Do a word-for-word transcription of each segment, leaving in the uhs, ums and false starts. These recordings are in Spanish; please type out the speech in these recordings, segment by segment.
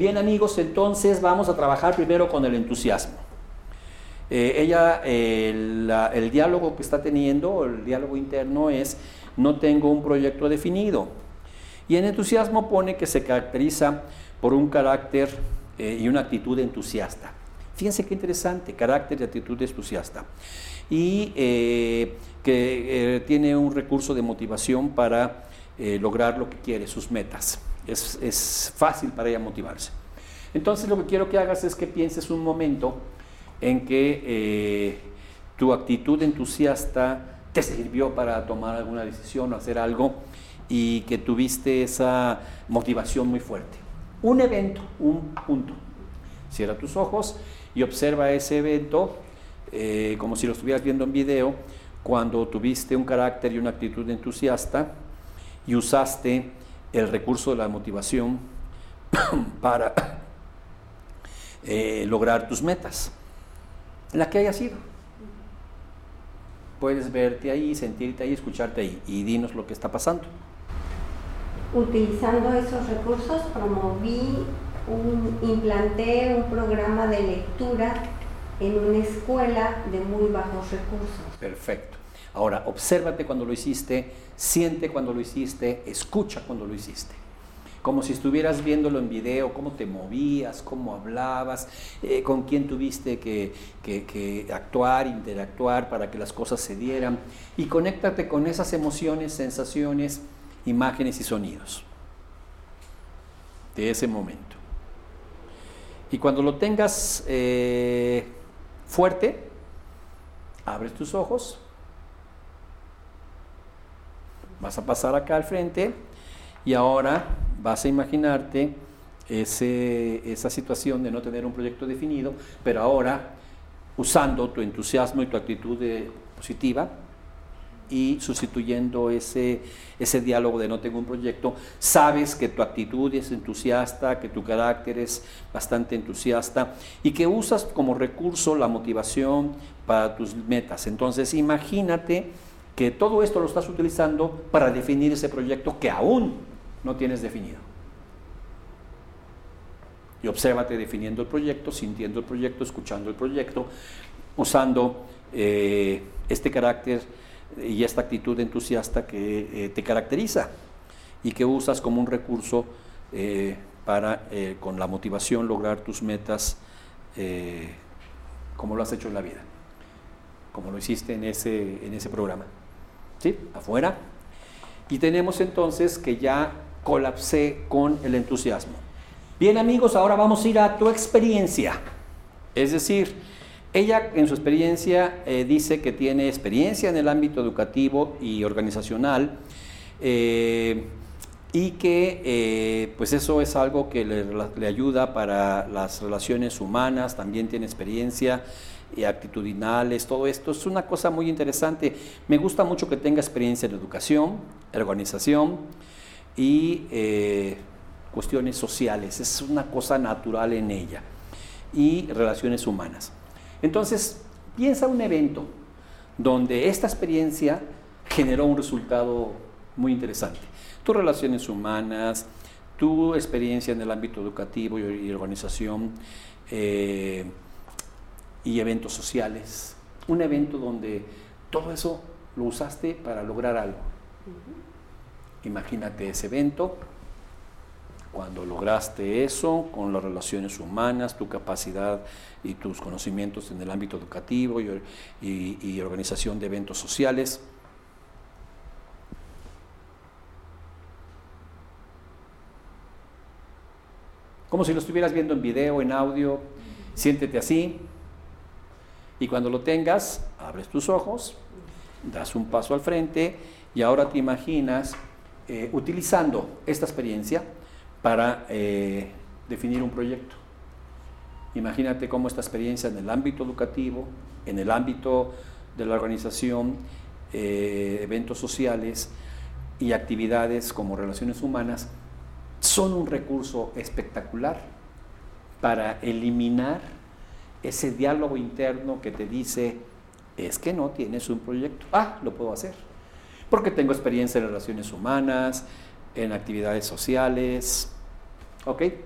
bien, amigos, entonces vamos a trabajar primero con el entusiasmo. Eh, ella, eh, la, el diálogo que está teniendo, el diálogo interno es: no tengo un proyecto definido. Y en entusiasmo pone que se caracteriza por un carácter eh, y una actitud entusiasta. Fíjense qué interesante, carácter y actitud entusiasta. Y eh, que eh, tiene un recurso de motivación para eh, lograr lo que quiere, sus metas. Es, es fácil para ella motivarse. Entonces lo que quiero que hagas es que pienses un momento en que eh, tu actitud entusiasta te sirvió para tomar alguna decisión o hacer algo y que tuviste esa motivación muy fuerte. Un evento, un punto. Cierra tus ojos y observa ese evento eh, como si lo estuvieras viendo en video, cuando tuviste un carácter y una actitud entusiasta y usaste el recurso de la motivación para eh, lograr tus metas, la que haya sido. Puedes verte ahí, sentirte ahí, escucharte ahí y dinos lo que está pasando. Utilizando esos recursos, promoví, un, implanté un programa de lectura en una escuela de muy bajos recursos. Perfecto. Ahora, obsérvate cuando lo hiciste, siente cuando lo hiciste, escucha cuando lo hiciste. Como si estuvieras viéndolo en video, cómo te movías, cómo hablabas, eh, con quién tuviste que, que, que actuar, interactuar para que las cosas se dieran. Y conéctate con esas emociones, sensaciones, imágenes y sonidos de ese momento. Y cuando lo tengas eh, fuerte, abres tus ojos, vas a pasar acá al frente y ahora vas a imaginarte ese, esa situación de no tener un proyecto definido, pero ahora usando tu entusiasmo y tu actitud de, positiva, y sustituyendo ese, ese diálogo de no tengo un proyecto. Sabes que tu actitud es entusiasta, que tu carácter es bastante entusiasta y que usas como recurso la motivación para tus metas. Entonces imagínate que todo esto lo estás utilizando para definir ese proyecto que aún no tienes definido. Y obsérvate definiendo el proyecto, sintiendo el proyecto, escuchando el proyecto, usando eh, este carácter y esta actitud entusiasta que eh, te caracteriza y que usas como un recurso eh, para, eh, con la motivación, lograr tus metas eh, como lo has hecho en la vida, como lo hiciste en ese, en ese programa. ¿Sí? Afuera. Y tenemos entonces que ya colapsé con el entusiasmo. Bien, amigos, ahora vamos a ir a tu experiencia. Es decir, ella en su experiencia eh, dice que tiene experiencia en el ámbito educativo y organizacional eh, y que eh, pues eso es algo que le, le ayuda para las relaciones humanas. También tiene experiencia y actitudinales, todo esto es una cosa muy interesante. Me gusta mucho que tenga experiencia en educación, organización y eh, cuestiones sociales. Es una cosa natural en ella, y relaciones humanas. Entonces, piensa un evento donde esta experiencia generó un resultado muy interesante. Tus relaciones humanas, tu experiencia en el ámbito educativo y organización, eh, y eventos sociales. Un evento donde todo eso lo usaste para lograr algo. Uh-huh. Imagínate ese evento, cuando lograste eso con las relaciones humanas, tu capacidad y tus conocimientos en el ámbito educativo y, y, y organización de eventos sociales. Como si lo estuvieras viendo en video, en audio. Siéntete así. Y cuando lo tengas, abres tus ojos, das un paso al frente y ahora te imaginas eh, utilizando esta experiencia para eh, definir un proyecto. Imagínate cómo esta experiencia en el ámbito educativo, en el ámbito de la organización, eh, eventos sociales y actividades como relaciones humanas son un recurso espectacular para eliminar ese diálogo interno que te dice, es que no tienes un proyecto. Ah, lo puedo hacer, porque tengo experiencia en relaciones humanas, en actividades sociales. ¿Ok?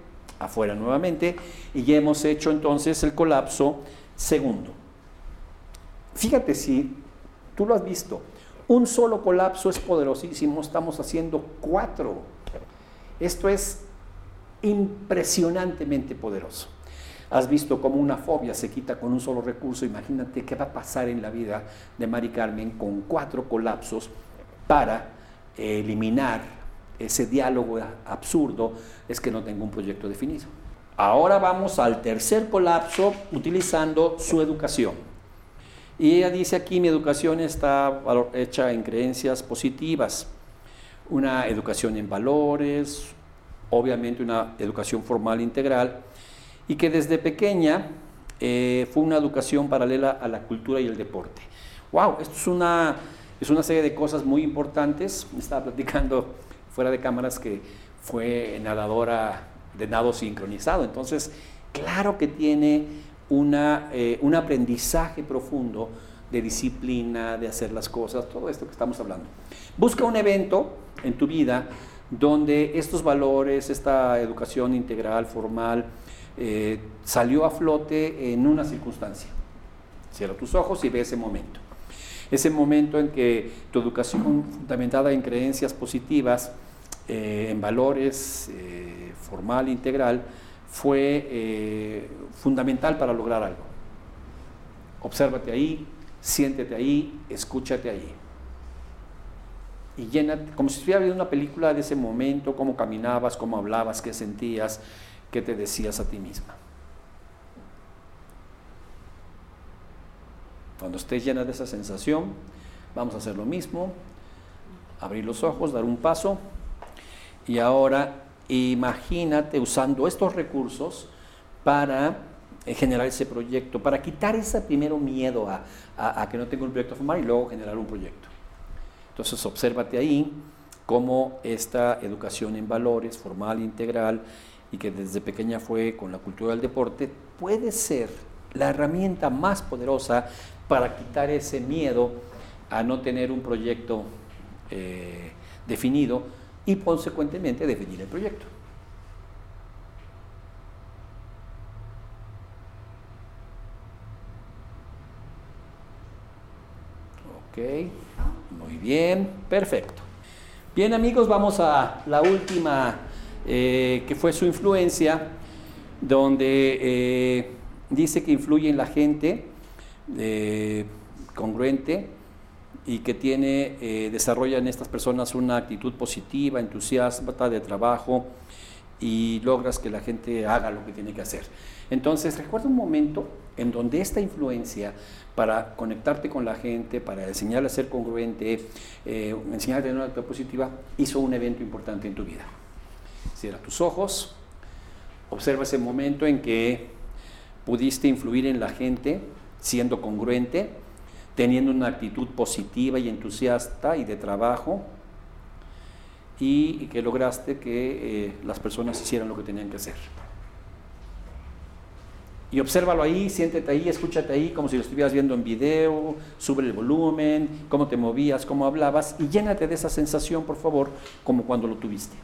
afuera nuevamente, y ya hemos hecho entonces el colapso segundo. Fíjate, si tú lo has visto, un solo colapso es poderosísimo, estamos haciendo cuatro. Esto es impresionantemente poderoso. Has visto cómo una fobia se quita con un solo recurso. Imagínate qué va a pasar en la vida de Mari Carmen con cuatro colapsos para eh, eliminar ese diálogo absurdo, es que no tengo un proyecto definido. Ahora vamos al tercer colapso utilizando su educación. Y ella dice aquí: mi educación está hecha en creencias positivas, una educación en valores, obviamente una educación formal integral, y que desde pequeña eh, fue una educación paralela a la cultura y el deporte. ¡Wow! Esto es una, es una serie de cosas muy importantes. Me estaba platicando fuera de cámaras que fue nadadora de nado sincronizado, entonces claro que tiene una, eh, un aprendizaje profundo de disciplina, de hacer las cosas, todo esto que estamos hablando. Busca un evento en tu vida donde estos valores, esta educación integral, formal, eh, salió a flote en una circunstancia. Cierra tus ojos y ve ese momento. Ese momento en que tu educación fundamentada en creencias positivas, eh, en valores, eh, formal, integral, fue eh, fundamental para lograr algo. Obsérvate ahí, siéntete ahí, escúchate ahí. Y llénate, como si estuviera viendo una película de ese momento, cómo caminabas, cómo hablabas, qué sentías, qué te decías a ti misma. Cuando estés llena de esa sensación, vamos a hacer lo mismo, abrir los ojos, dar un paso, y ahora imagínate usando estos recursos para generar ese proyecto, para quitar ese primero miedo a, a, a que no tengo un proyecto formal y luego generar un proyecto. Entonces, obsérvate ahí cómo esta educación en valores, formal, integral, y que desde pequeña fue con la cultura del deporte, puede ser la herramienta más poderosa para quitar ese miedo a no tener un proyecto eh, definido y consecuentemente definir el proyecto. Ok, muy bien, perfecto. Bien, amigos, vamos a la última, eh, que fue su influencia, donde eh, dice que influye en la gente, eh, congruente, y que tiene, eh, desarrolla en estas personas una actitud positiva, entusiasta de trabajo, y logras que la gente haga lo que tiene que hacer. Entonces, recuerda un momento en donde esta influencia para conectarte con la gente, para enseñarle a ser congruente, eh, enseñarle a tener una actitud positiva, hizo un evento importante en tu vida. Cierra tus ojos, observa ese momento en que pudiste influir en la gente siendo congruente, teniendo una actitud positiva y entusiasta y de trabajo, y que lograste que eh, las personas hicieran lo que tenían que hacer. Y obsérvalo ahí, siéntete ahí, escúchate ahí, como si lo estuvieras viendo en video, sube el volumen, cómo te movías, cómo hablabas, y llénate de esa sensación, por favor, como cuando lo tuviste.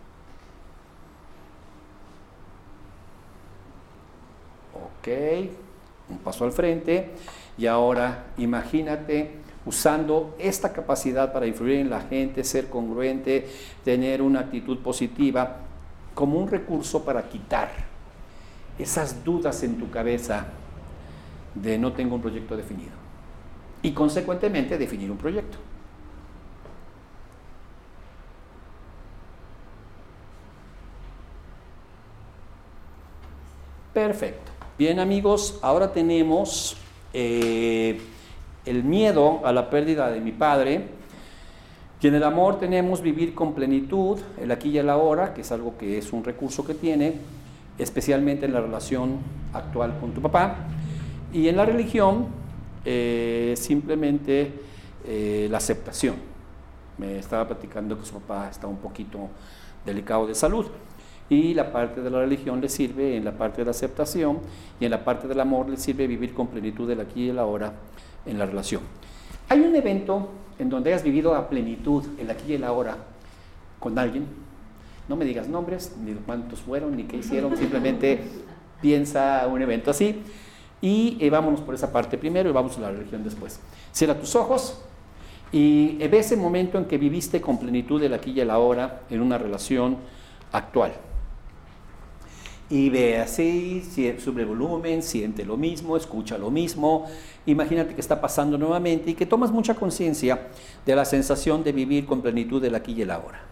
Ok, un paso al frente, y ahora imagínate usando esta capacidad para influir en la gente, ser congruente, tener una actitud positiva, como un recurso para quitar esas dudas en tu cabeza de no tengo un proyecto definido, y consecuentemente definir un proyecto. Perfecto. Bien, amigos, ahora tenemos eh, el miedo a la pérdida de mi padre, y en el amor tenemos vivir con plenitud, el aquí y el ahora, que es algo que es un recurso que tiene, especialmente en la relación actual con tu papá, y en la religión eh, simplemente eh, la aceptación. Me estaba platicando que su papá está un poquito delicado de salud, y la parte de la religión le sirve en la parte de la aceptación, y en la parte del amor le sirve vivir con plenitud el aquí y el ahora en la relación. Hay un evento en donde hayas vivido a plenitud el aquí y el ahora con alguien. No me digas nombres, ni cuántos fueron, ni qué hicieron, simplemente piensa un evento así. Y eh, vámonos por esa parte primero y vamos a la religión después. Cierra tus ojos y ve ese momento en que viviste con plenitud el aquí y el ahora en una relación actual. Y ve así, sube volumen, siente lo mismo, escucha lo mismo. Imagínate que está pasando nuevamente y que tomas mucha conciencia de la sensación de vivir con plenitud el aquí y el ahora.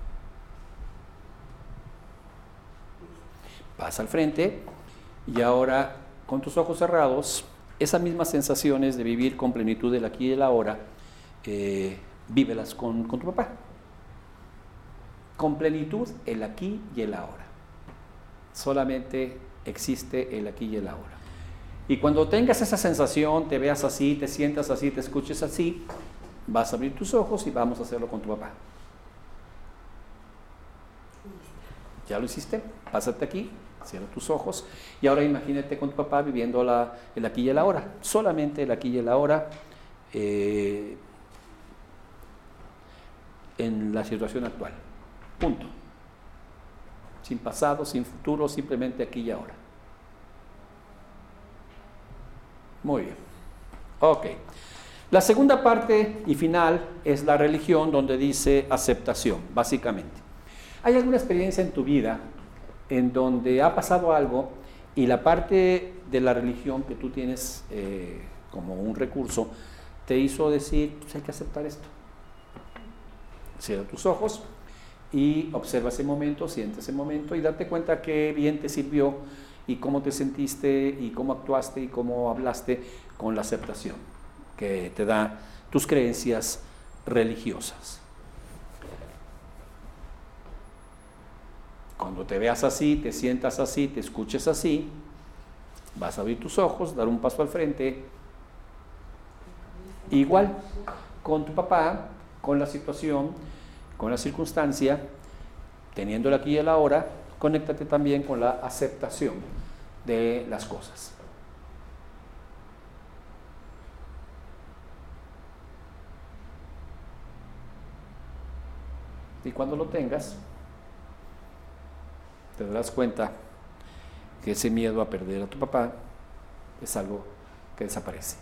Pasa al frente y ahora con tus ojos cerrados, esas mismas sensaciones de vivir con plenitud el aquí y el ahora, eh, vívelas con, con tu papá. Con plenitud el aquí y el ahora. Solamente existe el aquí y el ahora. Y cuando tengas esa sensación, te veas así, te sientas así, te escuches así, vas a abrir tus ojos y vamos a hacerlo con tu papá. ¿Ya lo hiciste? Pásate aquí, cierra tus ojos y ahora imagínate con tu papá viviendo la, el aquí y el ahora. Solamente el aquí y el ahora eh, en la situación actual. Punto. Sin pasado, sin futuro, simplemente aquí y ahora. Muy bien. Ok. La segunda parte y final es la religión, donde dice aceptación, básicamente. ¿Hay alguna experiencia en tu vida en donde ha pasado algo y la parte de la religión que tú tienes eh, como un recurso te hizo decir, pues hay que aceptar esto? Cierra tus ojos y observa ese momento, siente ese momento y date cuenta qué bien te sirvió y cómo te sentiste y cómo actuaste y cómo hablaste con la aceptación que te da tus creencias religiosas. Cuando te veas así, te sientas así, te escuches así, vas a abrir tus ojos, dar un paso al frente, igual con tu papá, con la situación, con la circunstancia, teniendo el aquí y el ahora, conéctate también con la aceptación de las cosas. Y cuando lo tengas, te darás cuenta que ese miedo a perder a tu papá es algo que desaparece.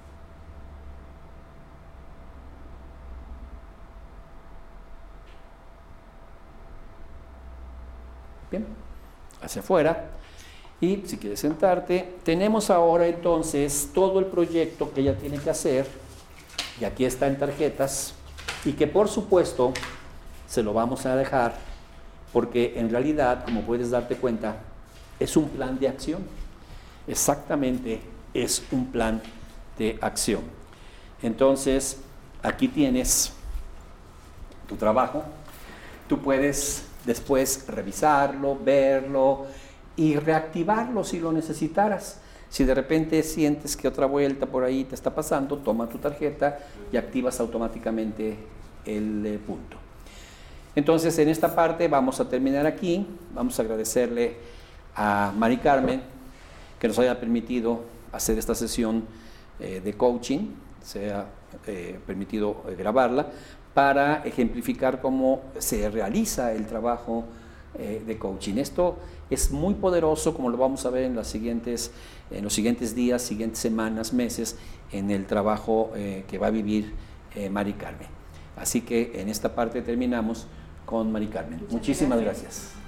Bien, hacia afuera. Y si quieres sentarte, tenemos ahora entonces todo el proyecto que ella tiene que hacer, y aquí está en tarjetas, y que por supuesto se lo vamos a dejar, porque en realidad, como puedes darte cuenta, es un plan de acción. Exactamente, es un plan de acción. Entonces, aquí tienes tu trabajo. Tú puedes después revisarlo, verlo y reactivarlo si lo necesitaras. Si de repente sientes que otra vuelta por ahí te está pasando, toma tu tarjeta y activas automáticamente el eh, punto. Entonces, en esta parte vamos a terminar aquí. Vamos a agradecerle a Mari Carmen que nos haya permitido hacer esta sesión eh, de coaching, se ha eh, permitido eh, grabarla, para ejemplificar cómo se realiza el trabajo eh, de coaching. Esto es muy poderoso, como lo vamos a ver en, las siguientes, en los siguientes días, siguientes semanas, meses, en el trabajo eh, que va a vivir eh, Mari Carmen. Así que en esta parte terminamos con Mari Carmen. Muchas Muchísimas gracias. gracias.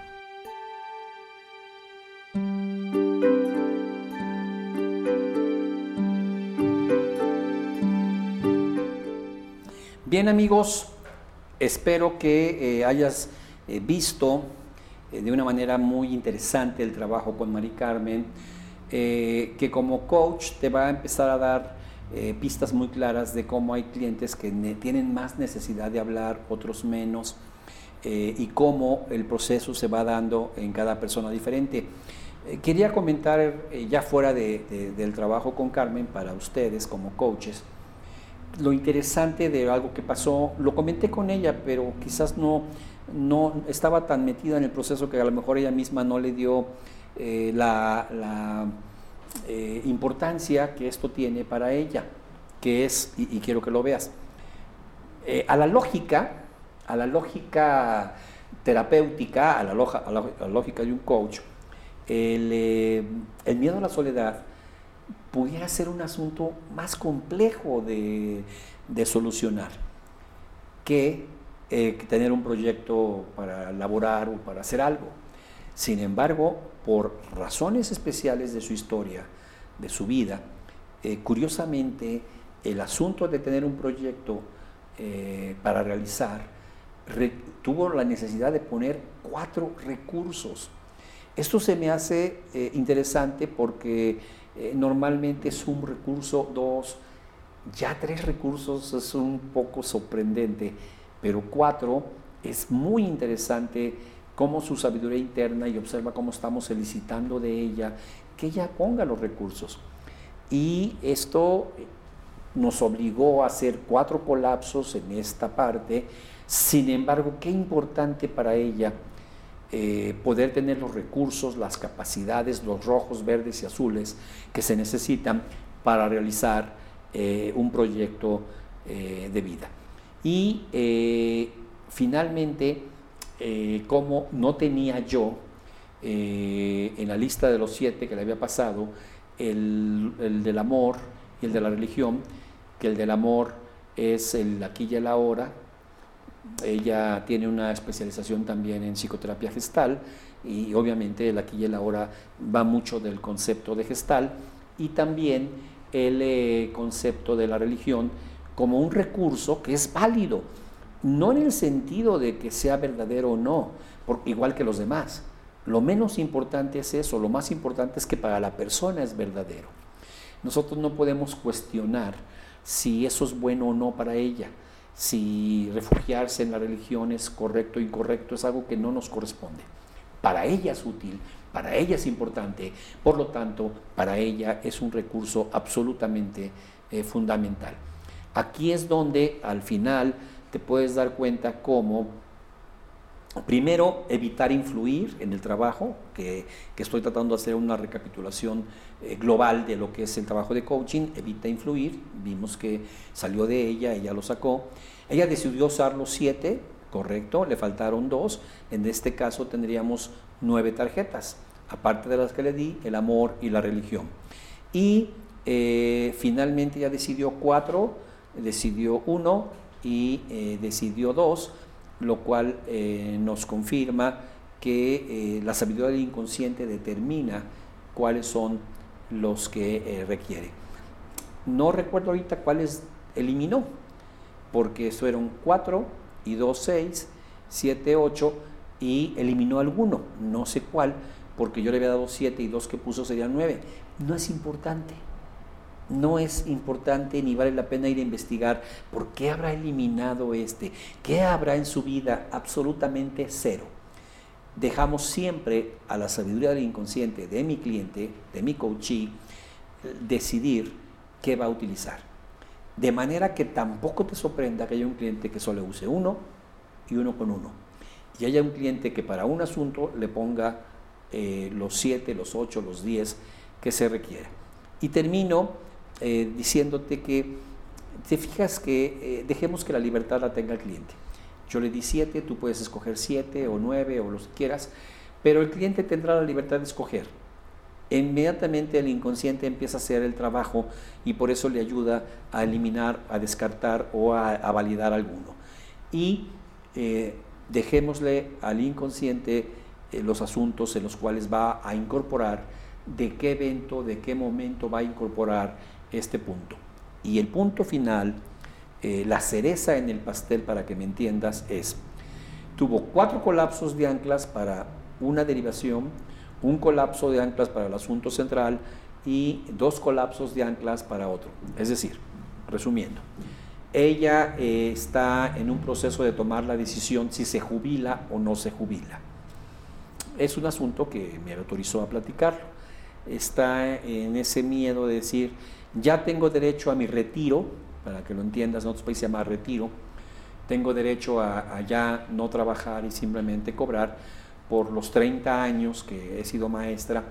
Bien, amigos, espero que eh, hayas eh, visto eh, de una manera muy interesante el trabajo con Mari Carmen, eh, que como coach te va a empezar a dar eh, pistas muy claras de cómo hay clientes que ne- tienen más necesidad de hablar, otros menos, eh, y cómo el proceso se va dando en cada persona diferente. Eh, quería comentar eh, ya fuera de, de, del trabajo con Carmen para ustedes como coaches, lo interesante de algo que pasó. Lo comenté con ella, pero quizás no, no estaba tan metida en el proceso que a lo mejor ella misma no le dio eh, la, la eh, importancia que esto tiene para ella, que es, y, y quiero que lo veas, eh, a la lógica, a la lógica terapéutica, a la, loja, a la, a la lógica de un coach, el, eh, el miedo a la soledad pudiera ser un asunto más complejo de, de solucionar que, eh, que tener un proyecto para elaborar o para hacer algo. Sin embargo, por razones especiales de su historia, de su vida, eh, curiosamente, el asunto de tener un proyecto eh, para realizar re, tuvo la necesidad de poner cuatro recursos. Esto se me hace eh, interesante porque eh, normalmente es un recurso, dos, ya tres recursos es un poco sorprendente, pero cuatro es muy interesante cómo su sabiduría interna, y observa cómo estamos solicitando de ella que ella ponga los recursos. Y esto nos obligó a hacer cuatro colapsos en esta parte. Sin embargo, qué importante para ella eh, poder tener los recursos, las capacidades, los rojos, verdes y azules que se necesitan para realizar eh, un proyecto eh, de vida. Y eh, finalmente, eh, como no tenía yo eh, en la lista de los siete que le había pasado el, el del amor y el de la religión, que el del amor es el aquí y el ahora. Ella tiene una especialización también en psicoterapia gestal y obviamente el aquí y el ahora va mucho del concepto de gestal, y también el eh, concepto de la religión como un recurso que es válido, no en el sentido de que sea verdadero o no, por, igual que los demás. Lo menos importante es eso, lo más importante es que para la persona es verdadero. Nosotros no podemos cuestionar si eso es bueno o no para ella, si refugiarse en la religión es correcto o incorrecto, es algo que no nos corresponde. Para ella es útil, para ella es importante, por lo tanto, para ella es un recurso absolutamente eh, fundamental. Aquí es donde al final te puedes dar cuenta cómo, primero, evitar influir en el trabajo, que, que estoy tratando de hacer una recapitulación eh, global de lo que es el trabajo de coaching. Evita influir, vimos que salió de ella, ella lo sacó. Ella decidió usar los siete, correcto, le faltaron dos. En este caso tendríamos nueve tarjetas, aparte de las que le di, el amor y la religión. Y eh, finalmente ella decidió cuatro, decidió uno y eh, decidió dos, lo cual eh, nos confirma que eh, la sabiduría del inconsciente determina cuáles son los que eh, requiere. No recuerdo ahorita cuáles eliminó, porque eso eran cuatro y dos, seis, siete, ocho, y eliminó alguno, no sé cuál, porque yo le había dado siete y dos que puso serían nueve. No es importante. No es importante ni vale la pena ir a investigar por qué habrá eliminado este, qué habrá en su vida. Absolutamente cero. Dejamos siempre a la sabiduría del inconsciente de mi cliente, de mi coachee, decidir qué va a utilizar. De manera que tampoco te sorprenda que haya un cliente que solo use uno y uno con uno. Y haya un cliente que para un asunto le ponga eh, los siete, los ocho, los diez que se requiere. Y termino Eh, diciéndote que te fijas que eh, dejemos que la libertad la tenga el cliente. Yo le di siete, tú puedes escoger siete o nueve o los que quieras, pero el cliente tendrá la libertad de escoger. Inmediatamente el inconsciente empieza a hacer el trabajo y por eso le ayuda a eliminar, a descartar o a, a validar alguno. Y eh, dejémosle al inconsciente eh, los asuntos en los cuales va a incorporar, de qué evento, de qué momento va a incorporar este punto. Y el punto final, eh, la cereza en el pastel, para que me entiendas, es, tuvo cuatro colapsos de anclas para una derivación, un colapso de anclas para el asunto central y dos colapsos de anclas para otro. Es decir, resumiendo, ella eh, está en un proceso de tomar la decisión si se jubila o no se jubila. Es un asunto que me autorizó a platicarlo. Está en ese miedo de decir, ya tengo derecho a mi retiro, para que lo entiendas, en otros países se llama retiro, tengo derecho a, a ya no trabajar y simplemente cobrar por los treinta años que he sido maestra.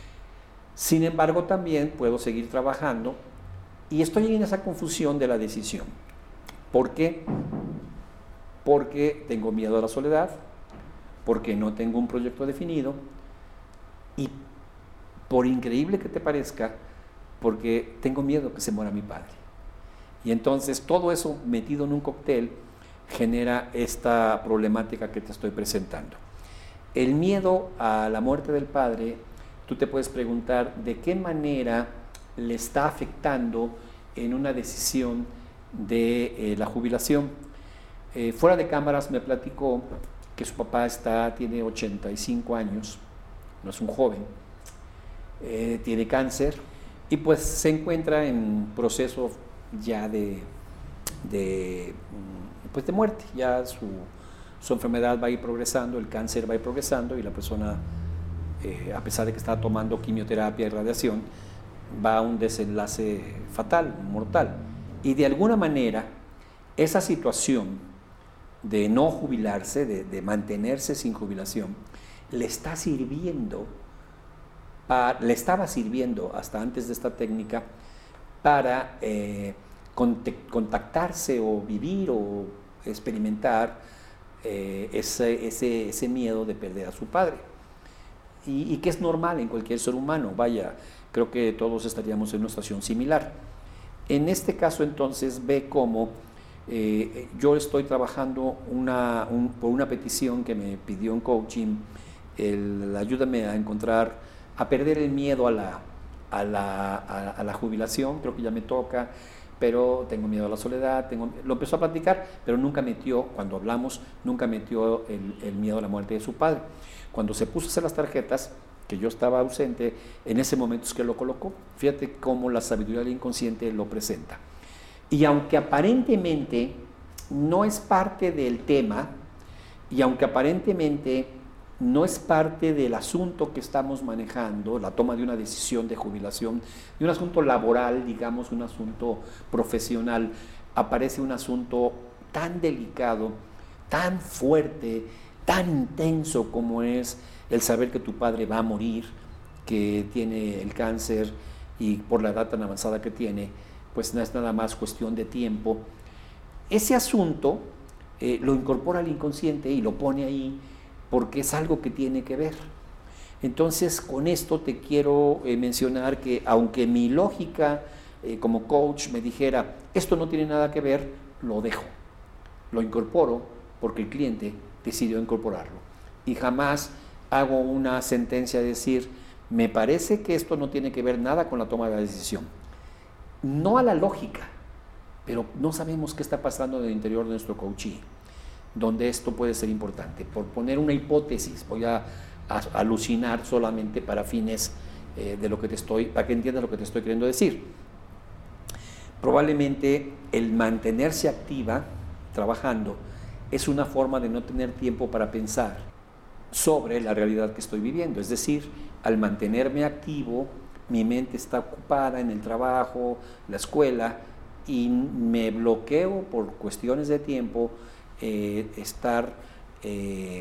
Sin embargo, también puedo seguir trabajando y estoy en esa confusión de la decisión. ¿Por qué? Porque tengo miedo a la soledad, porque no tengo un proyecto definido y, por increíble que te parezca, porque tengo miedo que se muera mi padre. Y entonces todo eso metido en un cóctel genera esta problemática que te estoy presentando. El miedo a la muerte del padre, tú te puedes preguntar de qué manera le está afectando en una decisión de eh, la jubilación. Eh, fuera de cámaras me platicó que su papá está, tiene ochenta y cinco años, no es un joven, eh, tiene cáncer y pues se encuentra en proceso ya de, de, pues de muerte, ya su, su enfermedad va a ir progresando, el cáncer va a ir progresando y la persona, eh, a pesar de que está tomando quimioterapia y radiación, va a un desenlace fatal, mortal. Y de alguna manera, esa situación de no jubilarse, de, de mantenerse sin jubilación, le está sirviendo, para, le estaba sirviendo hasta antes de esta técnica para eh, contactarse o vivir o experimentar eh, ese, ese, ese miedo de perder a su padre. Y, y que es normal en cualquier ser humano, vaya, creo que todos estaríamos en una situación similar. En este caso entonces ve cómo eh, yo estoy trabajando una, un, por una petición que me pidió en coaching, el, ayúdame a encontrar, a perder el miedo a la, a, la, a, a la jubilación, creo que ya me toca, pero tengo miedo a la soledad, tengo, lo empezó a platicar, pero nunca metió, cuando hablamos, nunca metió el, el miedo a la muerte de su padre. Cuando se puso a hacer las tarjetas, que yo estaba ausente, en ese momento es que lo colocó. Fíjate cómo la sabiduría del inconsciente lo presenta. Y aunque aparentemente no es parte del tema, y aunque aparentemente no es parte del asunto que estamos manejando, la toma de una decisión de jubilación, de un asunto laboral, digamos, un asunto profesional, aparece un asunto tan delicado, tan fuerte, tan intenso como es el saber que tu padre va a morir, que tiene el cáncer y por la edad tan avanzada que tiene, pues no es nada más cuestión de tiempo. Ese asunto eh, lo incorpora al inconsciente y lo pone ahí porque es algo que tiene que ver. Entonces, con esto te quiero eh, mencionar que aunque mi lógica eh, como coach me dijera, esto no tiene nada que ver, lo dejo, lo incorporo porque el cliente decidió incorporarlo. Y jamás hago una sentencia de decir, me parece que esto no tiene que ver nada con la toma de la decisión. No a la lógica, pero no sabemos qué está pasando en el interior de nuestro coachee, donde esto puede ser importante. Por poner una hipótesis, voy a, a alucinar solamente para fines eh, de lo que te estoy, para que entiendas lo que te estoy queriendo decir. Probablemente el mantenerse activa, trabajando, es una forma de no tener tiempo para pensar sobre la realidad que estoy viviendo. Es decir, al mantenerme activo, mi mente está ocupada en el trabajo, la escuela, y me bloqueo por cuestiones de tiempo eh, estar eh,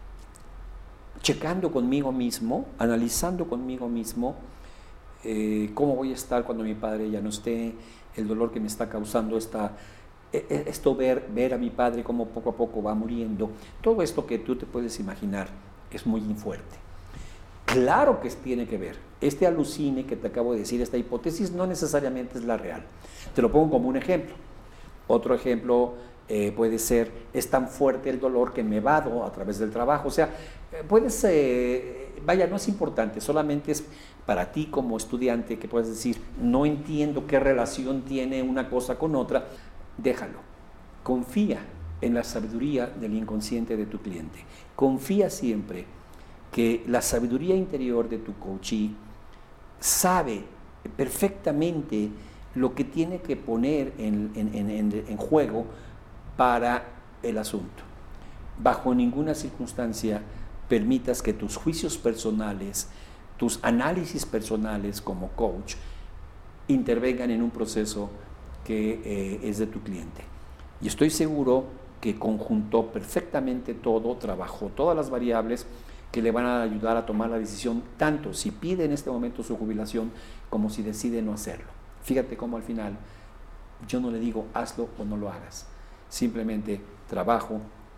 checando conmigo mismo, analizando conmigo mismo eh, cómo voy a estar cuando mi padre ya no esté, el dolor que me está causando esta esto, ver, ver a mi padre cómo poco a poco va muriendo, todo esto que tú te puedes imaginar es muy fuerte. Claro que tiene que ver. Este alucine que te acabo de decir, esta hipótesis no necesariamente es la real. Te lo pongo como un ejemplo. Otro ejemplo eh, puede ser, es tan fuerte el dolor que me vado a través del trabajo. O sea, puedes, eh, vaya, no es importante, solamente es para ti como estudiante que puedes decir, no entiendo qué relación tiene una cosa con otra. Déjalo, confía en la sabiduría del inconsciente de tu cliente, confía siempre que la sabiduría interior de tu coachee sabe perfectamente lo que tiene que poner en, en, en, en juego para el asunto. Bajo ninguna circunstancia permitas que tus juicios personales, tus análisis personales como coach intervengan en un proceso que eh, es de tu cliente. Y estoy seguro que conjuntó perfectamente todo, trabajó todas las variables que le van a ayudar a tomar la decisión, tanto si pide en este momento su jubilación como si decide no hacerlo. Fíjate cómo al final yo no le digo hazlo o no lo hagas, simplemente trabajo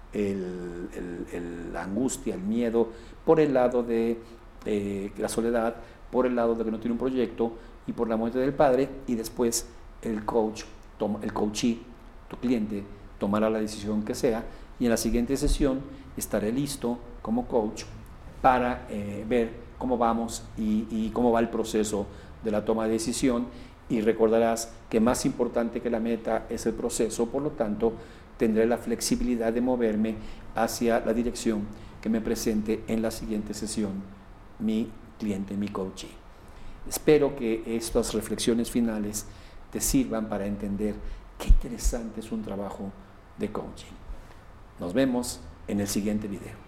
el, el, el, la angustia, el miedo, por el lado de eh, la soledad, por el lado de que no tiene un proyecto y por la muerte del padre, y después el coach, toma, el coachee, tu cliente, tomará la decisión que sea, y en la siguiente sesión estaré listo como coach para eh, ver cómo vamos y, y cómo va el proceso de la toma de decisión, y recordarás que más importante que la meta es el proceso, por lo tanto tendré la flexibilidad de moverme hacia la dirección que me presente en la siguiente sesión mi cliente, mi coachee. Espero que estas reflexiones finales te sirvan para entender qué interesante es un trabajo de coaching. Nos vemos en el siguiente video.